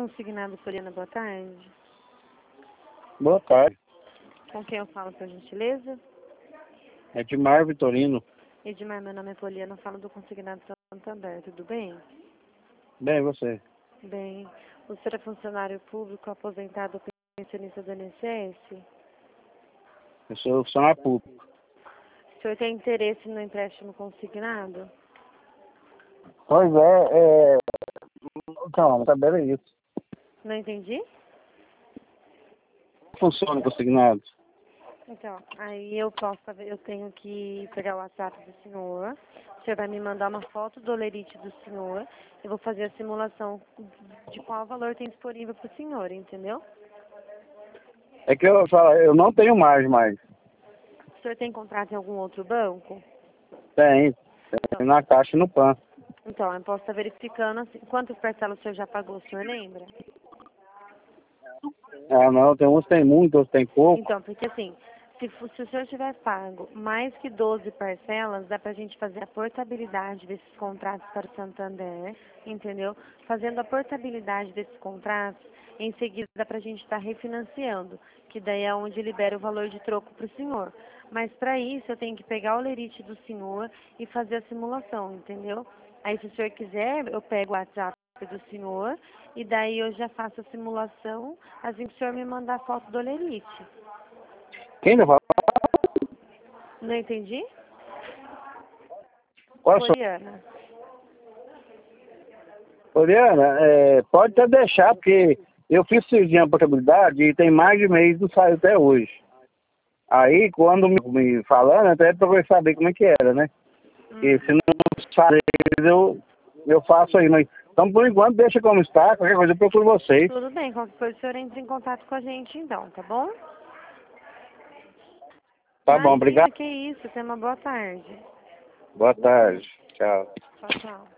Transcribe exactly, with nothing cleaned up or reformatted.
Consignado Poliana, boa tarde. Boa tarde. Com quem eu falo, por gentileza? Edmar Vitorino. Edmar, meu nome é Poliana, eu falo do Consignado Santander, tudo bem? Bem, você? Bem. O senhor é funcionário público, aposentado, pensionista do I N S S? Eu sou funcionário público. O senhor tem interesse no empréstimo consignado? Pois é, é... Calma, tá bem, é isso. Não entendi? Funciona consignado. Então, aí eu posso, eu tenho que pegar o WhatsApp do senhor, o senhor vai me mandar uma foto do olerite do senhor, eu vou fazer a simulação de qual valor tem disponível para o senhor, entendeu? É que eu falo, eu não tenho mais, mais. O senhor tem contrato em algum outro banco? Tem, tem na Caixa e no P A N. Então, eu posso estar verificando assim, quantas parcelas o senhor já pagou, o senhor lembra? Ah, não, tem uns que tem muito, outros tem pouco. Então, porque assim, se, for- se o senhor tiver pago mais que doze parcelas, dá pra gente fazer a portabilidade desses contratos para o Santander, entendeu? Fazendo a portabilidade desses contratos, em seguida dá pra gente estar refinanciando, que daí é onde libera o valor de troco para o senhor. Mas para isso eu tenho que pegar o lerite do senhor e fazer a simulação, entendeu? Aí se o senhor quiser, eu pego o WhatsApp do senhor e daí eu já faço a simulação, assim que o senhor me mandar a foto do olerite. Quem não fala? Não entendi? Qual é a sua... Poliana. Poliana, é, pode até deixar, porque eu fiz cirurgia de portabilidade e tem mais de mês, não saiu até hoje. Aí, quando me, me falando, até pra eu saber como é que era, né? Hum. E se não sabe, eu, eu faço aí, mas... Então, por enquanto, deixa como está, qualquer coisa eu procuro vocês. Tudo bem, qualquer coisa o senhor entra em contato com a gente então, tá bom? Tá bom, Imagina, obrigado. que isso, tenha uma boa tarde. Boa tarde, tchau. Tchau, tchau.